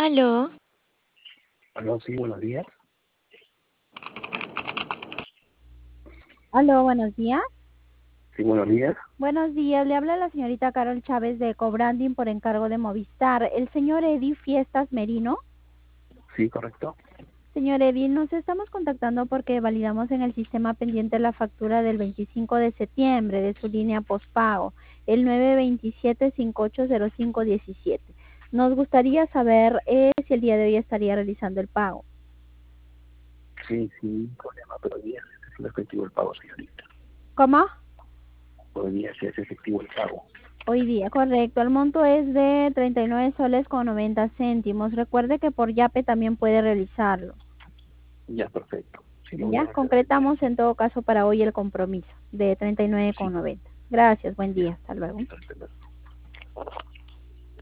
Aló, Aló, sí, buenos días. Aló, buenos días. Sí, buenos días. Buenos días, le habla la señorita Carol Chávez de Cobranding por encargo de Movistar. El señor Eddie Fiestas Merino. Sí, correcto. Señor Eddie, nos estamos contactando porque validamos en el sistema pendiente la factura del 25 de septiembre de su línea postpago, el 927-580517. Nos gustaría saber si el día de hoy estaría realizando el pago. Sí, sin problema, pero hoy día sí es efectivo el pago, señorita. ¿Cómo? Hoy día sí es efectivo el pago. Hoy día, correcto. El monto es de 39 soles con 90 céntimos. Recuerde que por Yape también puede realizarlo. Ya, perfecto. Sí, lo voy Ya a hacer hoy día. concretamos en todo caso para hoy el compromiso de 39 Sí, con 90. Gracias, buen ya. día, hasta luego. Hasta luego.